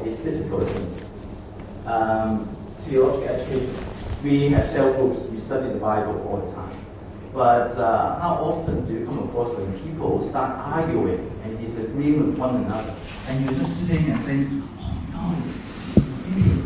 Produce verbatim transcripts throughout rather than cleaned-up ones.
it's difficult, isn't it? Um, theological education. We have cell groups, we study the Bible all the time. But uh, how often do you come across when people start arguing and disagreeing with one another, and you're just sitting and saying, oh no, really?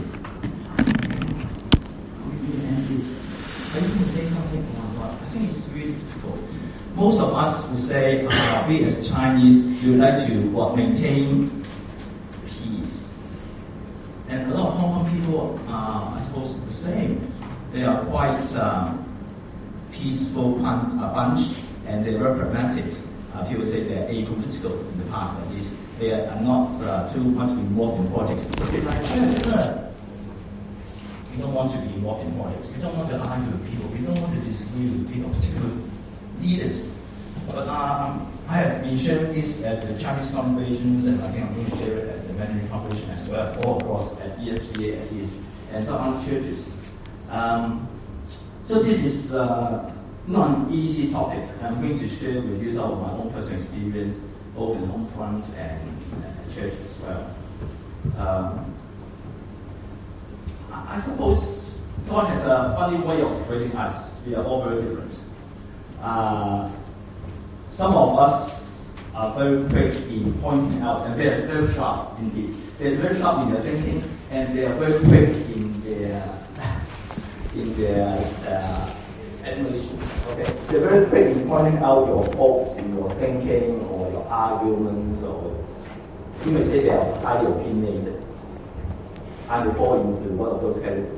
How are you end this? Are you going to say something or not? I think it's really difficult. Most of us will say, uh, we as Chinese, we would like to what, maintain peace. And a lot of Hong Kong people are, I suppose, the same. They are quite um, peaceful pun- uh, bunch, and they're very pragmatic. Uh, people say they're apolitical in the past, at least. They are not uh, too much involved in politics. It's a bit like church. We don't want to be involved in politics. We don't want to argue with people. We don't want to disagree with people, particularly leaders. But um, I have been sharing this at the Chinese congregations, and I think I'm going to share it at the Mandarin congregation as well, all across at E S G A at least, and some other churches. Um, so this is uh, not an easy topic. I'm going to share with you some of my own personal experience, both in home front and uh, church as well. Um, I, I suppose God has a funny way of creating us. We are all very different. Uh, some of us are very quick in pointing out, and they are very sharp indeed. They are very sharp in their thinking, and they are very quick in their in their uh, admonition. Okay, they're very quick in pointing out your faults in your thinking or your arguments, or you may say they are highly opinionated. I may fall into one of those categories.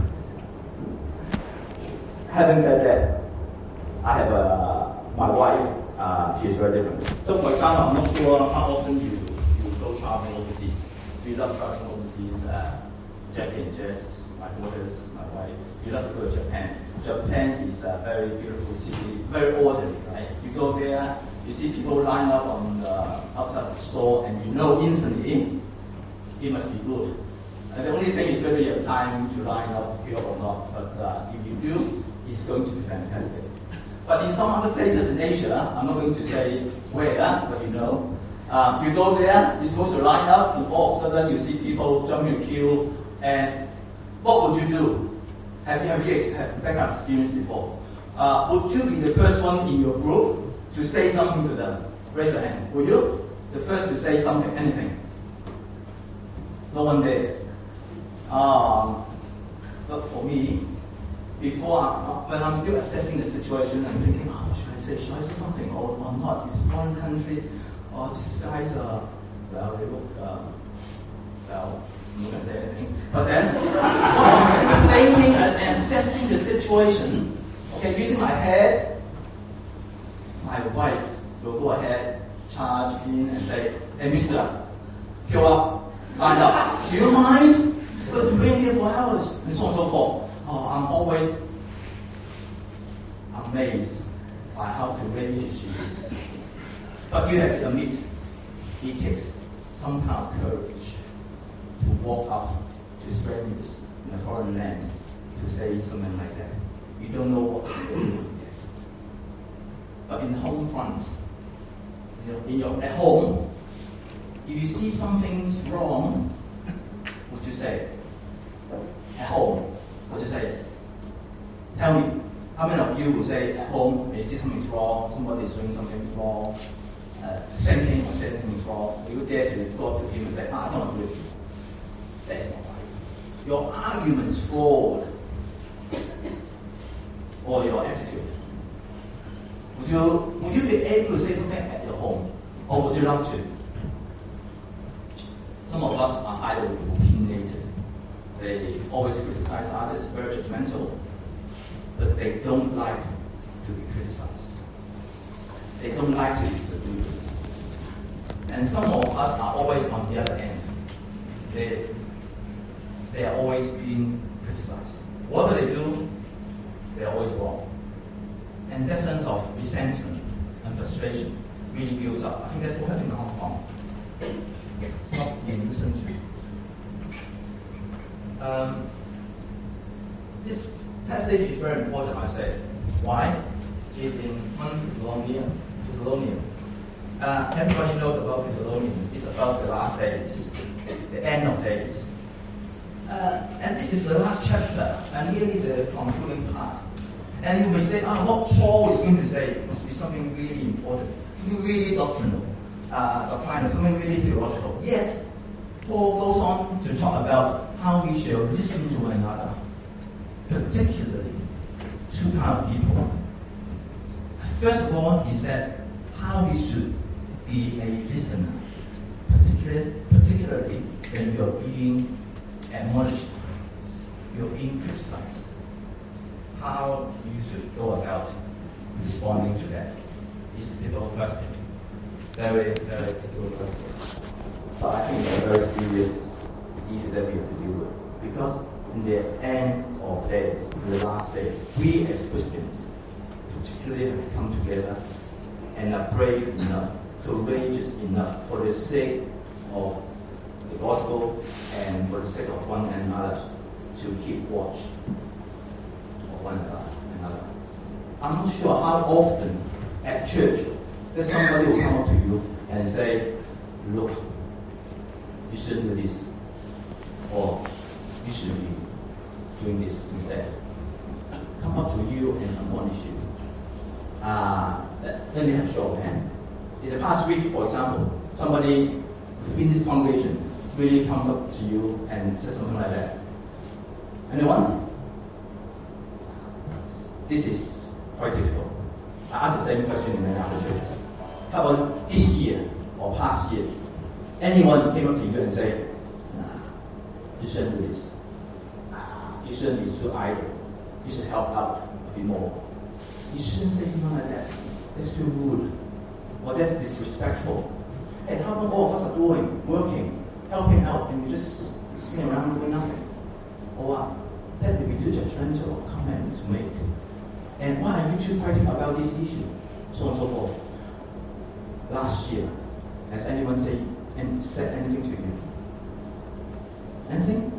Having said that, I have a, my wife, uh, she's very different. So for example, I'm not sure how often you, you go traveling overseas. We love traveling overseas. Uh, Jackie and Jess, my daughters, my wife, we love to go to Japan. Japan is a very beautiful city, very orderly, right? You go there, you see people line up on the outside of the store, and you know instantly it must be good. And the only thing is whether you have time to line up to queue or not. But uh, if you do, it's going to be fantastic. But in some other places in Asia, I'm not going to say where, but you know, uh, you go there, you're supposed to line up, and all of a sudden you see people jumping the queue, and what would you do? Have you, have you had that kind of experience before? Uh, would you be the first one in your group to say something to them? Raise your hand. Would you? The first to say something, anything? No one dares. Um, but for me, before, I, when I'm still assessing the situation, I'm thinking, oh, what should I say? Should I say something or, or not? It's foreign country, or these guys are, well, they look, uh, well, I'm not going to say anything. But then, I'm thinking and assessing the situation, okay, using my head, my wife will go ahead, charge in and say, hey, mister, queue up, line up. Do you mind? We've been waiting here for hours, and so on and so forth. Oh, I'm always amazed by how courageous she is. But you have to admit, it takes some kind of courage to walk up to strangers in a foreign land to say something like that. You don't know what to do. But in the home front, you know, in your at home, if you see something's wrong, what you say? At home, what you say? Tell me, how many of you will say at home, you see something's wrong, somebody is doing something wrong, uh, same thing or saying something's wrong, you dare to go up to him and say, ah, I don't agree with you. That's not right. Your argument's flawed. Or your attitude. Would you, would you be able to say something at your home? Or would you love to? Some of us are highly opinionated. They always criticize others, very judgmental, but they don't like to be criticized. They don't like to disagree with them. And some of us are always on the other end. They, they are always being criticized. Whatever they do, they're always wrong. And that sense of resentment and frustration really builds up. I think that's what happened in Hong Kong. It's not being listened to. Um, this passage is very important, I say. Why? It's in First Thessalonians. Thessalonians. Uh, everybody knows about Thessalonians. It's about the last days. the end of days. Uh, and this is the last chapter, and really the concluding part. And you may say, ah, what Paul is going to say must be something really important, something really doctrinal, uh, doctrinal, something really theological. Yet, Paul goes on to talk about how we shall listen to one another, particularly two kinds of people. First of all, he said how we should be a listener, particularly, particularly when you are being admonished, you are being criticized. How you should go about responding to that is a difficult question. Very, very difficult question. But I think it's a very serious issue that we have to deal with. Because in the end of days, in the last days, we as Christians particularly have to come together and are brave enough, courageous enough for the sake of the gospel and for the sake of one another to keep watch of one another. I'm not sure how often at church that somebody will come up to you and say, look, you shouldn't do this, or you should be doing this instead. Come up to you and admonish you. Uh, let me have a show of hand. In the past week, for example, somebody in this congregation really comes up to you and says something like that. Anyone? This is quite difficult. I ask the same question in many other churches. How about this year or past year? Anyone came up to you and say, nah, you shouldn't do this. You shouldn't be too idle. You should help out a bit more. You shouldn't say something like that. That's too rude. Or that's disrespectful. And how about all of us are doing, working, helping out, and you just sitting around doing nothing? Or that would be too judgmental comment to make. And why are you two fighting about this issue? So on and so forth. Last year, has anyone say and said anything to you? Anything?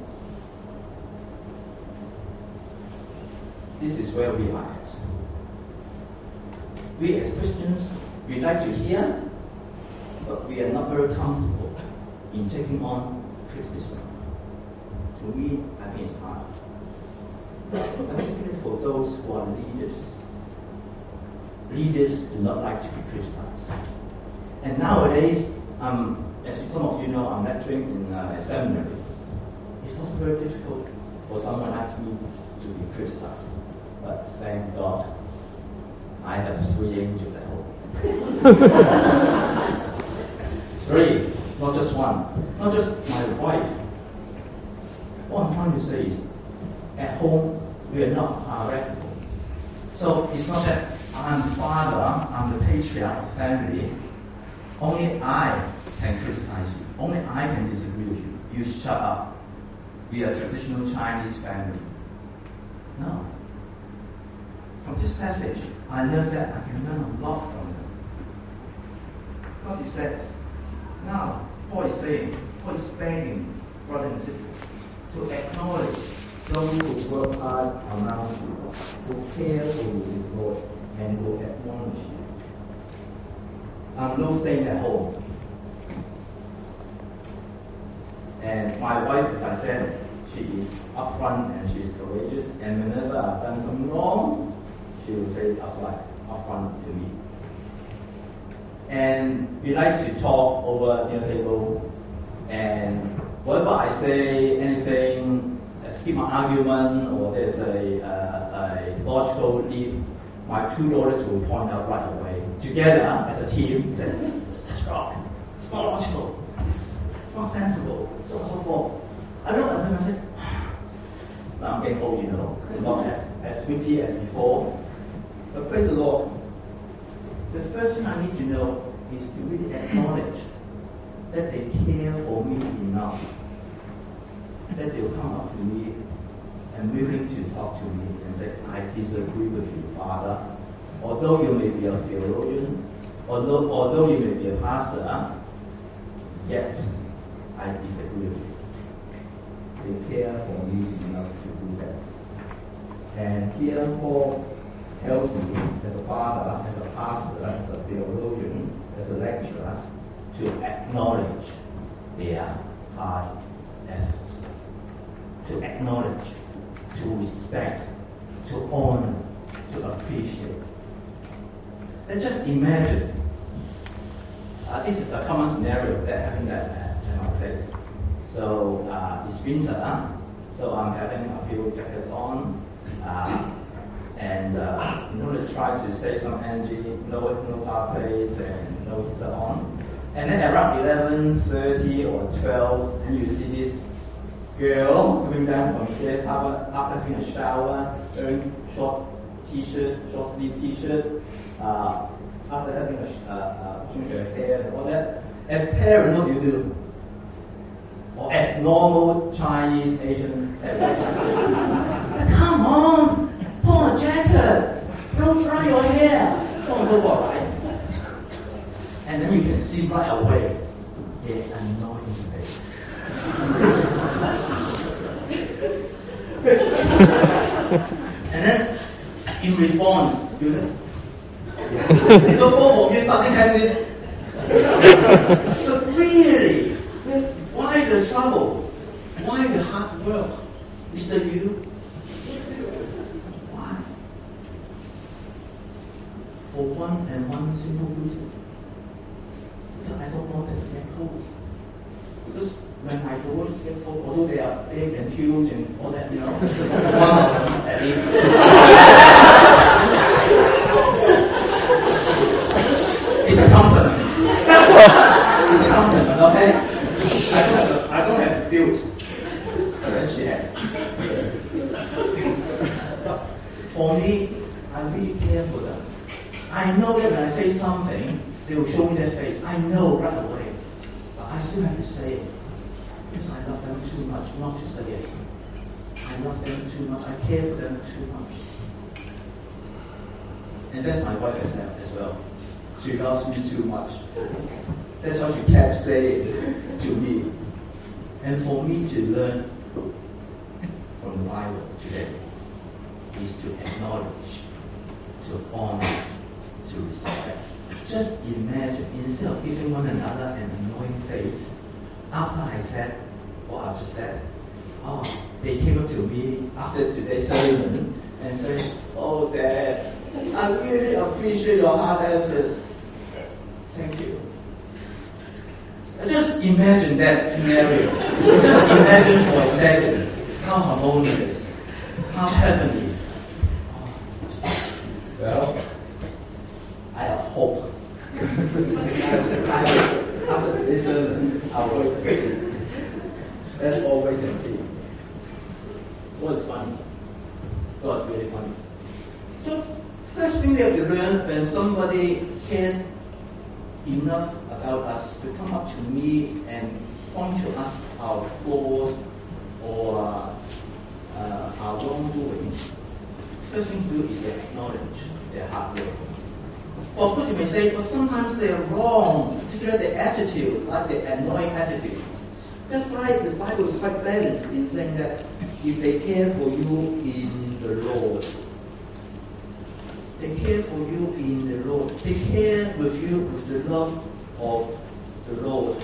This is where we are at. We as Christians, we like to hear, but we are not very comfortable in taking on criticism. To me, I think it's hard. Particularly for those who are leaders. Leaders do not like to be criticized. And nowadays, um, as some of you know, I'm lecturing in uh, a seminary. It's also very difficult for someone like me to be criticized. But thank God, I have three angels at home. Three, not just one. Not just my wife. What I'm trying to say is, at home, we are not hierarchical. So it's not that I'm the father, I'm the patriarch of the family. Only I can criticize you. Only I can disagree with you. You shut up. We are a traditional Chinese family. No. From this passage, I learned that I can learn a lot from them. Because he says, now, Paul is saying, Paul is begging brothers and sisters to acknowledge those who work hard around you, who care for you with God, and who acknowledge you. I'm not staying at home. And my wife, as I said, she is upfront and she is courageous, and whenever I've done something wrong, she will say upfront, upfront to me. And we like to talk over dinner table, and whatever I say, anything, skip my argument, or there's a, a, a logical leap, my two daughters will point out right away. Together, as a team, say, that's wrong. It's not logical. It's, it's not sensible. So on and so forth. I look at them and I say, now I'm getting old, you know, not as, as witty as before. But praise the Lord. The first thing I need to know is to really acknowledge that they care for me enough, that they'll come up to me and willing to talk to me and say, I disagree with you, Father. Although you may be a theologian, although, although you may be a pastor, yet I disagree with you. They care for me enough to do that. And here Paul tells me, as a father, as a pastor, as a theologian, as a lecturer, to acknowledge their high effort. To acknowledge, to respect, to honor, to appreciate. And just imagine, uh, this is a common scenario that happened at, at my place. So uh, it's winter, so I'm having a few jackets on, uh, and uh, in order to try to save some energy, no, no fireplace and no heater on. And then around eleven thirty or twelve, and you see this girl coming down from stairs after, after having a shower, wearing short t-shirt, short sleeve t-shirt, uh, after having a, uh, uh, washing her hair and all that. As parents, what do you do? Or as normal Chinese Asian parents? Come on, put on a jacket, blow dry your hair, so on and so forth, right? And then you can see right away the annoying face. And then, in response, you say, so both of you suddenly have this. But really, why the trouble? Why the hard work? Mister Yu? Why? For one and one simple reason. Because I don't want them to get cold. Because when my daughters get cold, although they are big and huge and all that, you know, one of them at least. It's a compliment. It's a compliment, okay? I don't have, I don't have built, but then she has. But for me, I really care for them. I know that when I say something, they will show me their face. I know right away. But I still have to say it. Because I love them too much not to say it. I love them too much. I care for them too much. And that's my wife as well. As well. She loves me too much. That's why she kept saying to me. And for me to learn from the Bible today is to acknowledge, to honor, to respect. Just imagine, instead of giving one another an annoying face, after I said what I've just said, oh, they came up to me after today's sermon and said, oh, Dad, I really appreciate your hard effort. Thank you. Just imagine that scenario. Just imagine for a second how harmonious, how heavenly. Well, I have hope. After this sermon, I'll wait. Let's all wait and see. What's funny? What's really funny? So, first thing we have to learn when somebody cares enough about us to come up to me and point to us our flaws or uh, our wrongdoing. First thing to do is to acknowledge their hard work. Of course, you may say, but sometimes they are wrong, particularly the attitude, like the annoying attitude. That's why the Bible is quite balanced in saying that if they care for you in the Lord, they care for you in the Lord. They care with you with the love of the Lord.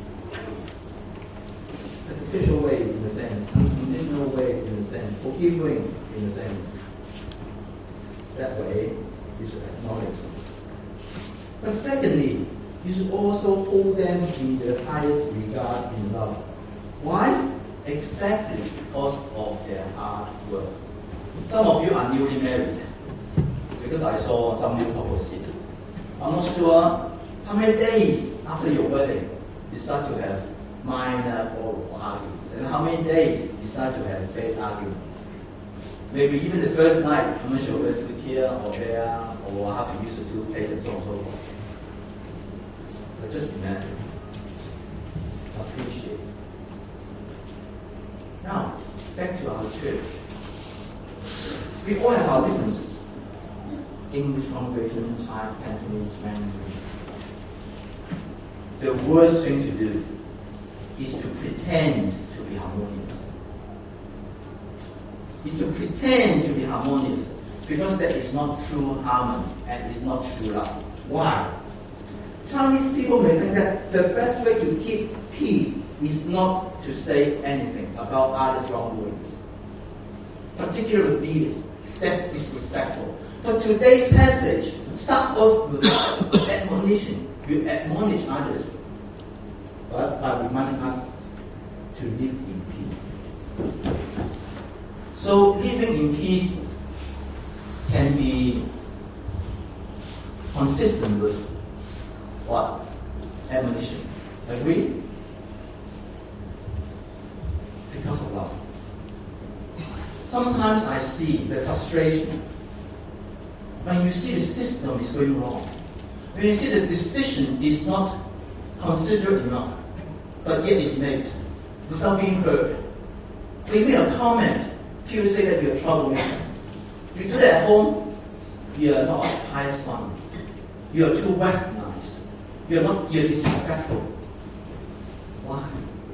Sacrificial way in a sense, unconditional way in a sense, forgiving in a sense. That way, you should acknowledge them. But secondly, you should also hold them in the highest regard in love. Why? Exactly because of their hard work. Some of you are newly married, because I saw some new couples here. I'm not sure how many days after your wedding you start to have minor or arguments, and how many days you start to have big arguments. Maybe even the first night, I'm not sure whether it's here or there, or how to use the toothpaste and so on and so forth. But just imagine, appreciate. Now, back to our church. We all have our differences. English congregation, Thai, Cantonese, Mandarin. The worst thing to do is to pretend to be harmonious. Is to pretend to be harmonious, because that is not true harmony and is not true love. Why? Chinese people may think that the best way to keep peace is not to say anything about others' wrongdoings, particularly with leaders. That's disrespectful. But today's passage starts off with admonition. You admonish others, but by reminding us to live in peace. So living in peace can be consistent with what? Admonition. Agree? Because of love. Sometimes I see the frustration when you see the system is going wrong, when you see the decision is not considered enough, but yet it's made without being heard. When you make a comment, people say that you're a troublemaker. If you do that at home, you are not a pious son. You are too westernized. You are not. You are disrespectful. Why?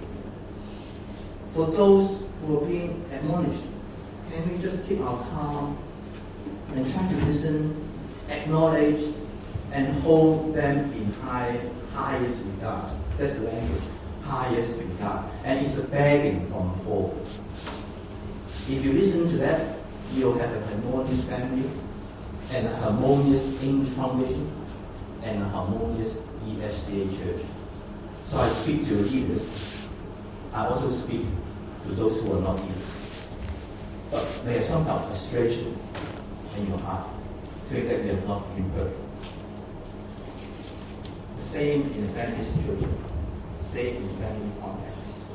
For those who are being admonished, can we just keep our calm and try to listen, acknowledge, and hold them in high, highest regard? That's the language, highest regard. And it's a begging from Paul. If you listen to that, you'll have a harmonious family, and a harmonious English foundation, and a harmonious E F C A church. So I speak to leaders. I also speak to those who are not leaders. But there is some kind of frustration in your heart, feeling that you have not been heard. The same in family situation, same in family context.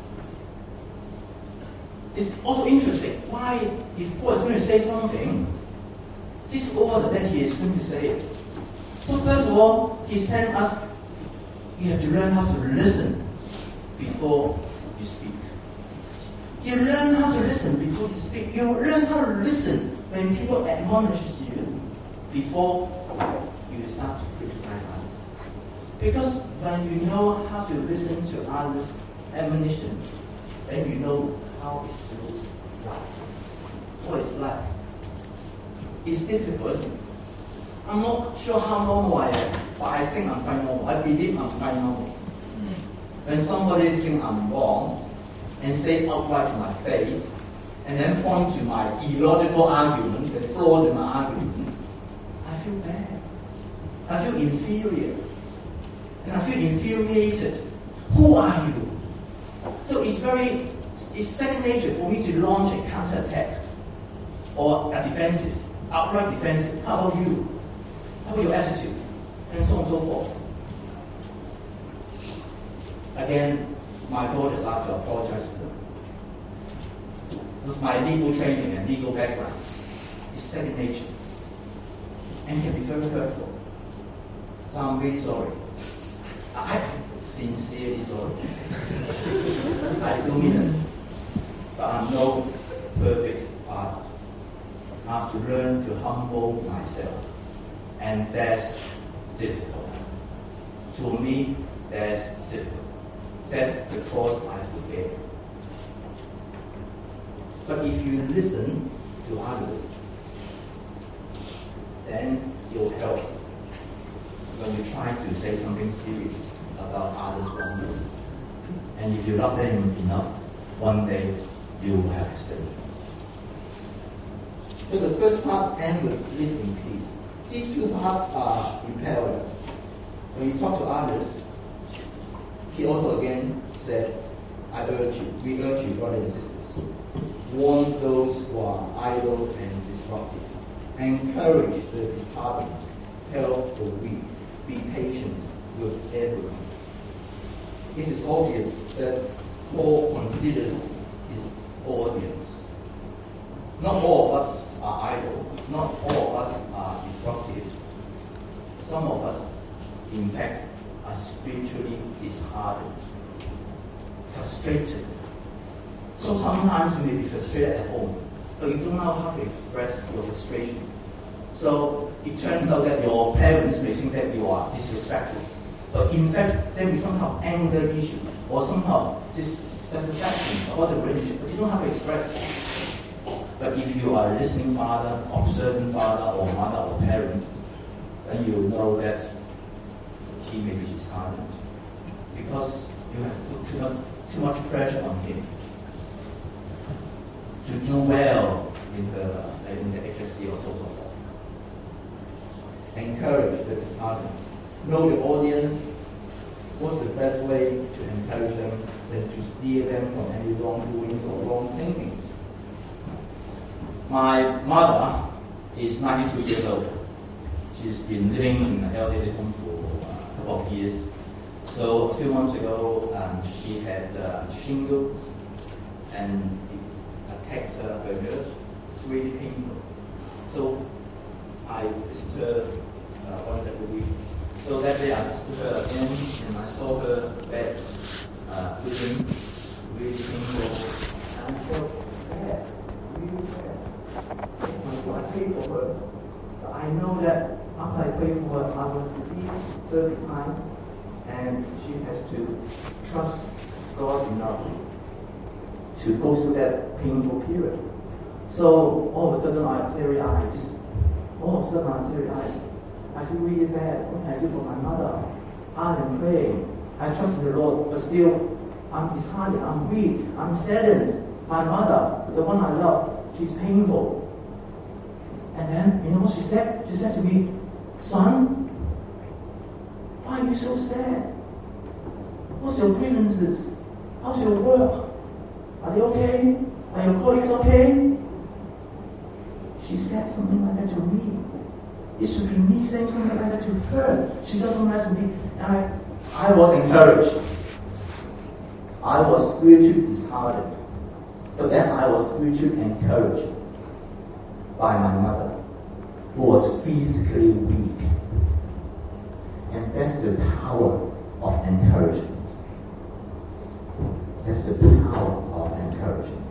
It's also interesting why, if Paul is going to say something, this order that he is going to say it. So first of all, he's telling us you have to learn how to listen before you speak. You learn how to listen before you speak. You learn how to listen when people admonish you before you start to criticize others. Because when you know how to listen to others' admonition, then you know how it's to like. What it's like. It's difficult. I'm not sure how normal I am, but I think I'm quite normal. I believe I'm quite normal. When somebody thinks I'm wrong and say outright to my face, and then point to my illogical argument, the flaws in my argument, I feel bad. I feel inferior. And I feel infuriated. Who are you? So it's very, it's second nature for me to launch a counterattack or a defensive, outright defensive. How about you? How about your attitude? And so on and so forth. Again, my daughters have to apologize to them. With my legal training and legal background, it's second nature. And can be very hurtful. So I'm really sorry. I'm sincerely sorry. I do mean it. But I'm no perfect father. I have to learn to humble myself. And that's difficult. To me, that's difficult. That's the cross I have to bear. But if you listen to others, then it will help when you try to say something serious about others' wrongdoing. And if you love them enough, one day you will have to say it. So the first part ends with live in peace. These two parts are in parallel. When you talk to others, he also again said, I urge you, we urge you, brothers and sisters, warn those who are idle and disruptive. Encourage the disheartened, help the weak, be patient with everyone. It is obvious that Paul considers his audience. Not all of us are idle, not all of us are disruptive. Some of us, in fact, are spiritually disheartened, frustrated. So sometimes you may be frustrated at home, but you don't know how to express your frustration. So it turns out that your parents may think that you are disrespectful. But in fact, there may be some kind of anger issue or some kind of dissatisfaction about the relationship, but you don't have to express it. But if you are a listening father, observant father, or mother, or parent, then you will know that he may be disheartened because you have put too much too much pressure on him to do well in the in the H S C or so so forth. Encourage the disheartened. Know the audience. What's the best way to encourage them than to steer them from any wrongdoings or wrong thinkings? My mother is ninety-two years old. She's been living in an elderly home for uh, a couple of years. So a few months ago, um, she had uh, shingles and it attacked uh, her nerves. It's really painful. So I visit her uh, once every week. So that day I visited her again and I saw her bed uh, bleeding, really painful. And I felt sad, really sad. So I prayed for her. But I know that after I pray for her, I will forgive thirty times, and she has to trust God enough to go through that painful period. So all of a sudden I have teary eyes. All of a sudden I have teary eyes. I feel really bad. What can I do for my mother? I am praying. I trust in the Lord, but still I'm disheartened. I'm weak. I'm saddened. My mother, the one I love, she's painful. And then, you know what she said? She said to me, "Son, why are you so sad? What's your grievances? How's your work? Are they okay? Are your colleagues okay?" She said something like that to me. It should be me saying something like that to her. She said something like that to me. And I, I was encouraged. I was spiritually disheartened. But then I was spiritually encouraged by my mother, who was physically weak. And that's the power of encouragement. That's the power of encouragement.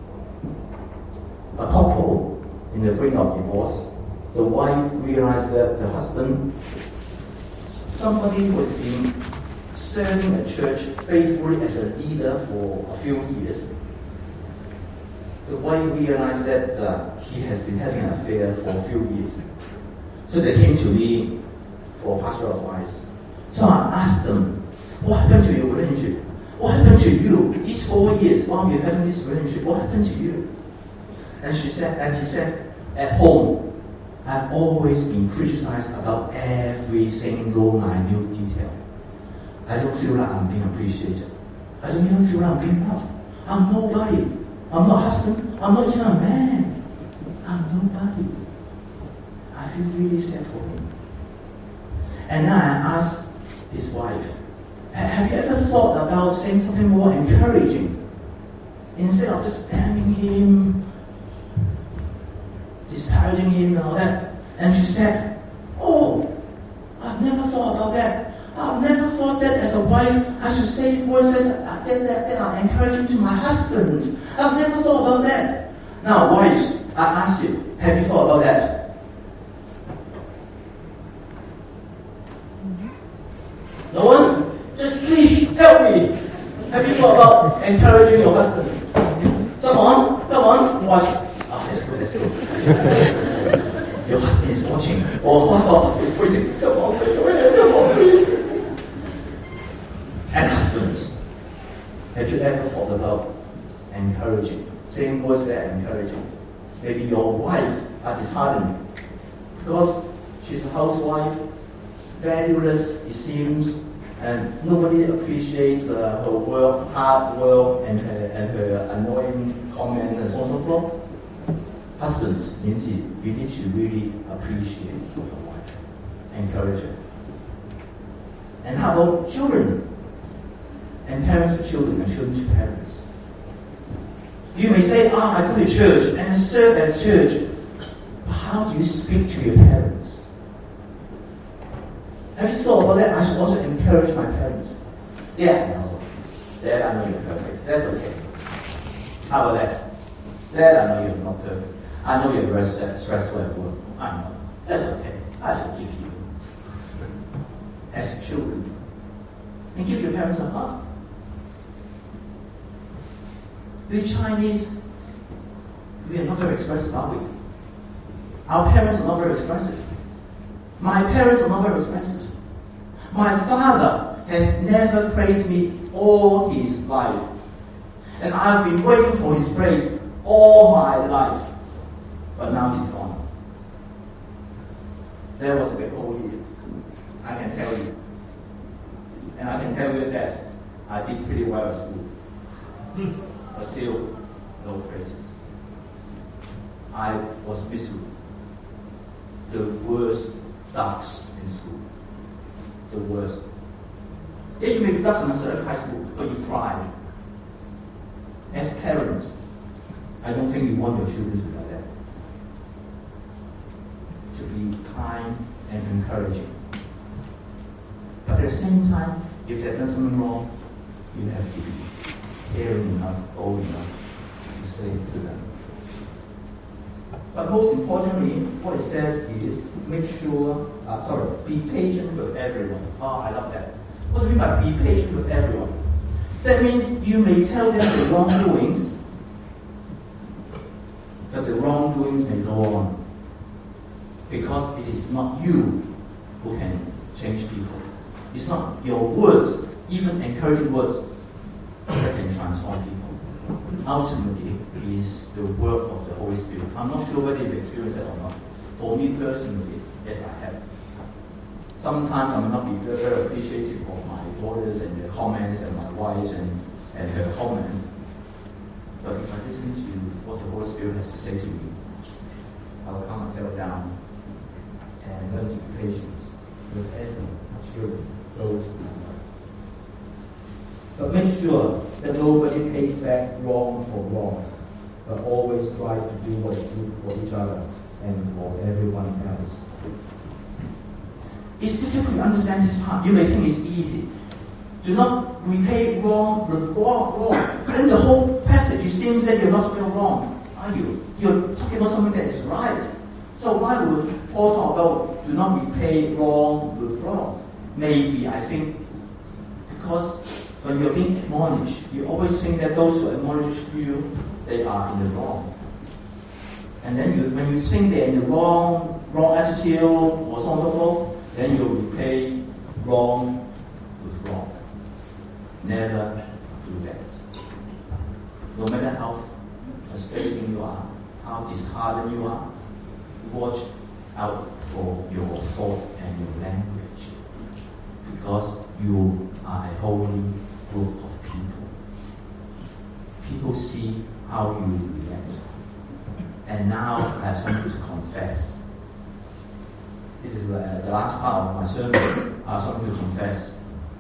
A couple in the brink of divorce, the wife realized that the husband, somebody who has been serving a church faithfully as a leader for a few years, the wife realized that uh, he has been having an affair for a few years. So they came to me for pastoral advice. So I asked them, what happened to your relationship? What happened to you these four years while you're having this relationship? What happened to you? And she said, and he said, at home, I've always been criticized about every single minute detail. I don't feel like I'm being appreciated. I don't even feel like I'm being loved. I'm nobody. I'm not a husband. I'm not even a man. I'm nobody. I feel really sad for him. And then I asked his wife, have you ever thought about saying something more encouraging? Instead of just blaming him, disparaging him and all that. And she said, oh, I've never thought about that. I've never thought that as a wife I should say words that, that, that are encouraging to my husband. I've never thought about that. Now, wives, I ask you, have you thought about that? No one? Just please help me. Have you thought about encouraging your husband? Someone? Come on, wives. Ah, let's go, let's go. Your husband is watching. Or your husband is waiting. Come on, please. Come on, please. And husbands, have you ever thought about encouraging? Same words that are encouraging. Maybe your wife is disheartened because she's a housewife, valueless it seems, and nobody appreciates uh, her work, hard work, and her, and her annoying comments and so on and so forth. Husbands, you need to really appreciate your wife, encourage her. And how about children? And parents to children, and children to parents. You may say, ah, I go to church and I serve at church. But how do you speak to your parents? Have you thought about that? I should also encourage my parents. Yeah, no. Dad, I know you're perfect. That's okay. How about that? Dad, I know you're not perfect. I know you're very stressful at work. I know. That's okay. I forgive you. As children. And give your parents a hug. We Chinese, we are not very expressive, are we? Our parents are not very expressive. My parents are not very expressive. My father has never praised me all his life. And I've been waiting for his praise all my life. But now he's gone. There was a big hole here. I can tell you. And I can tell you that I did pretty well at school. But still, no praises. I was miserable. The worst ducks in school. The worst. Yeah, you may be ducks in a high school, but you tried. As parents, I don't think you want your children to be like that. To be kind and encouraging. But at the same time, if they've done something wrong, you have to be caring enough, old enough to say to them. But most importantly, what it says is make sure, uh, sorry, be patient with everyone. Oh, I love that. What do you mean by be patient with everyone? That means you may tell them the wrongdoings, but the wrongdoings may go on. Because it is not you who can change people. It's not your words, even encouraging words, that can transform people. Ultimately, it is the work of the Holy Spirit. I'm not sure whether you've experienced it or not. For me personally, yes, I have. Sometimes I may not be very, very appreciative of my daughters and their comments and my wife and, and her comments. But if I listen to what the Holy Spirit has to say to me, I will calm myself down and learn to be patient with everyone, my children, those in my life. But make sure that nobody pays back wrong for wrong, but always try to do what is good for each other and for everyone else. It's difficult to understand this part. You may think it's easy. Do not repay wrong with wrong. wrong. But in the whole passage, it seems that you're not doing wrong, are you? You're talking about something that is right. So why would Paul talk about do not repay wrong with wrong? Maybe, I think, because when you're being admonished, you always think that those who admonish you, they are in the wrong. And then you, when you think they're in the wrong, wrong attitude or so on and so forth, then you repay wrong with wrong. Never do that. No matter how frustrating you are, how disheartened you are, watch out for your thought and your language. Because you are a holy group of people. People see how you react. And now I have something to confess. This is the, the last part of my sermon. I have something to confess.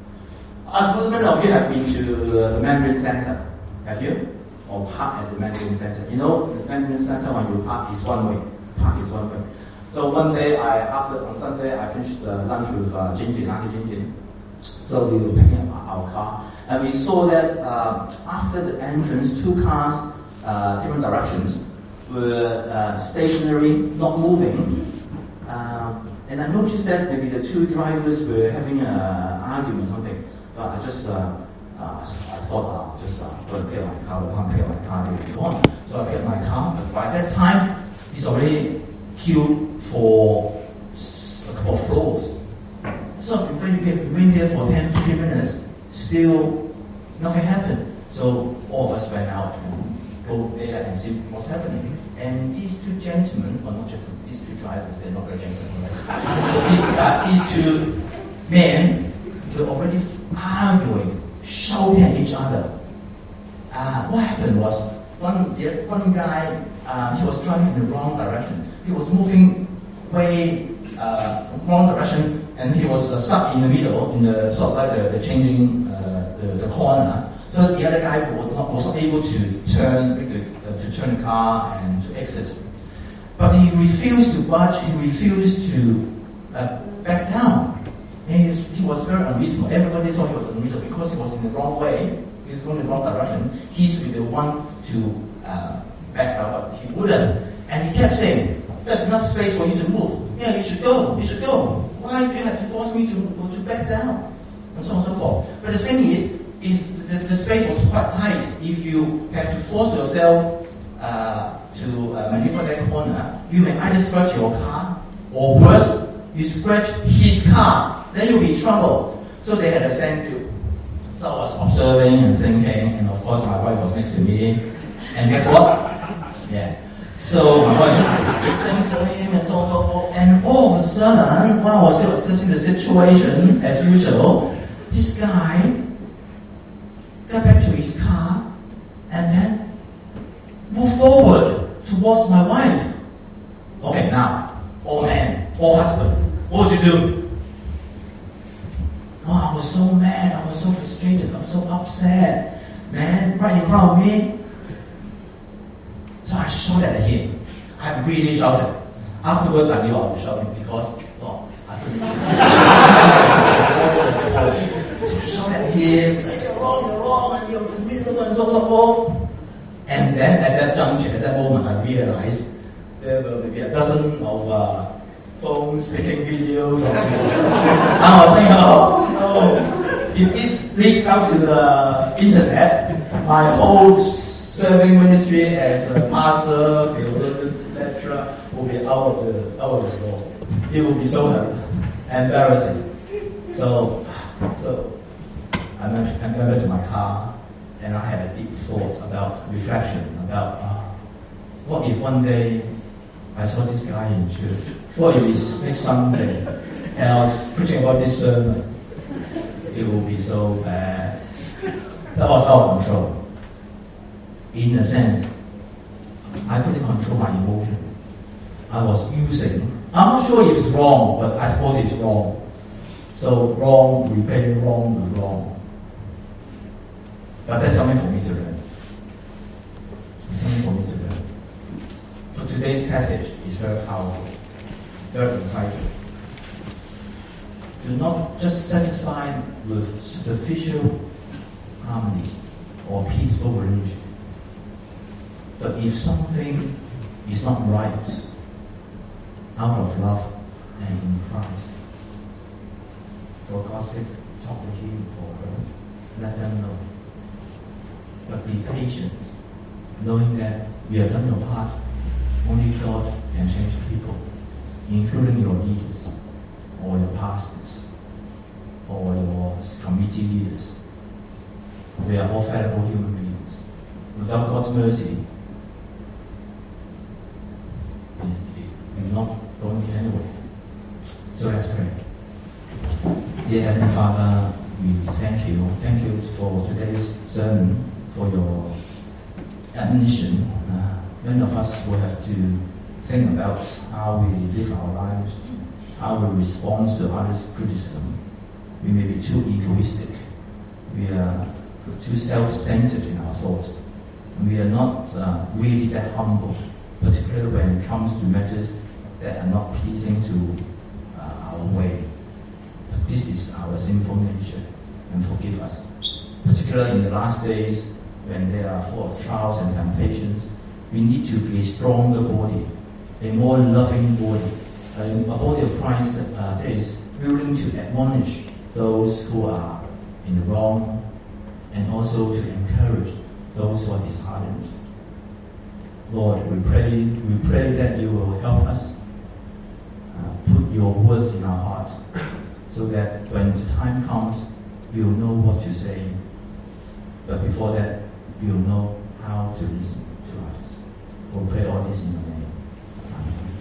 I suppose many of you have been to the Mandarin Center. Have you? Or park at the Mandarin Center. You know, the Mandarin Center, when you park, is one way. Park is one way. So one day, I after on Sunday, I finished uh, lunch with uh, Jinjin, Auntie Jinjin. So we were picking up our car, and we saw that uh, after the entrance, two cars, uh, different directions, were uh, stationary, not moving. Um, and I noticed that maybe the two drivers were having an argument or something. But I just, uh, uh, I thought I'll just uh, go and pay my car, I'll pay my car, and go on. So I paid my car, but by that time, it's already queued for a couple of floors. So I've been waiting there for ten, fifteen minutes, still nothing happened. So all of us went out and go there and see what's happening. And these two gentlemen, well not gentlemen, these two drivers, they're not very gentlemen, right? So these, uh, these two men were already arguing, shouting at each other. Uh, what happened was, one, the, one guy, uh, he was driving in the wrong direction. He was moving way uh, wrong direction, and he was uh, stuck in the middle, in the sort of like the, the changing uh, the, the corner. So the other guy was not, was not able to turn to, uh, to turn the car and to exit. But he refused to budge. He refused to uh, back down. And he was, he was very unreasonable. Everybody thought he was unreasonable because he was in the wrong way. He was going in the wrong direction. He should be the one to uh, back down, but he wouldn't. And he kept saying, "There's enough space for you to move. Yeah, you should go. You should go. Why do you have to force me to to back down?" And so on and so forth. But the thing is, is the, the space was quite tight. If you have to force yourself uh, to uh, maneuver that corner, you may either scratch your car, or worse, you scratch his car. Then you'll be in trouble. So they had a stand to So I was observing and thinking, and of course my wife was next to me. And guess what? Yeah. So my wife listening to him and so on and so forth. And all of a sudden, while I was still assessing the situation, as usual, this guy got back to his car and then moved forward towards my wife. Okay, now, all man, all husband, what would you do? Oh, I was so mad, I was so frustrated, I was so upset, man, right in front of me. So I shouted at him. I really shouted. Afterwards, I knew I was shouting because, oh, I couldn't. So I shouted at him, you're wrong, you're wrong, and you're miserable, and so on and so forth. And then at that juncture, at that moment, I realized there were maybe a dozen of uh, phones taking videos of me. I was saying, oh no, if this leaks out to the internet, my whole serving ministry as a pastor, theologian, lecturer will be out of the out of the door. It will be so embarrassing. So, so I went, I went to my car and I had a deep thought about reflection about uh, what if one day I saw this guy in church. What if it's next Sunday and I was preaching about this sermon? It will be so bad. That was out of control. In a sense, I couldn't control my emotion. I was using, I'm not sure if it's wrong, but I suppose it's wrong. So wrong, repay wrong with wrong. But that's something for me to learn. Something for me to learn. But today's passage is very powerful, very insightful. Do not just satisfy with superficial harmony or peaceful religion. But if something is not right, out of love and in Christ, for God's sake, talk to him or her, let them know. But be patient, knowing that we have done your part. Only God can change people, including your leaders, or your pastors, or your committee leaders. We are all fallible human beings. Without God's mercy, we're not going anywhere. So let's pray. Dear Heavenly Father, we thank you. Thank you for today's sermon, for your admonition. Uh, many of us will have to think about how we live our lives, how we respond to others' criticism. We may be too egoistic. We are too self-centered in our thought. We are not uh, really that humble, particularly when it comes to matters that are not pleasing to uh, our way. But this is our sinful nature, and forgive us. Particularly in the last days, when they are full of trials and temptations, we need to be a stronger body, a more loving body, a body of Christ uh, that is willing to admonish those who are in the wrong, and also to encourage those who are disheartened. Lord, we pray, we pray that you will help us uh, put your words in our hearts, so that when the time comes, we will know what to say. But before that, we will know how to listen to others. We'll pray all this in your name. Amen.